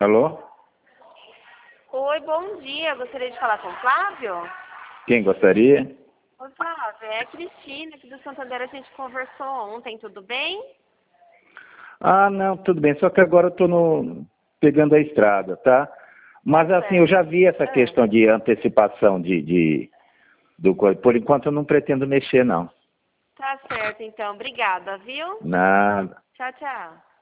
Alô? Oi, bom dia. Gostaria de falar com o Flávio? Quem gostaria? Oi, Flávio. É a Cristina aqui do Santander. A gente conversou ontem, tudo bem? Ah, não, tudo bem. Só que agora eu estou pegando a estrada, tá? Mas assim, eu já vi essa questão de antecipação por enquanto eu não pretendo mexer, não. Tá certo, então. Obrigada, viu? Nada. Tchau, tchau.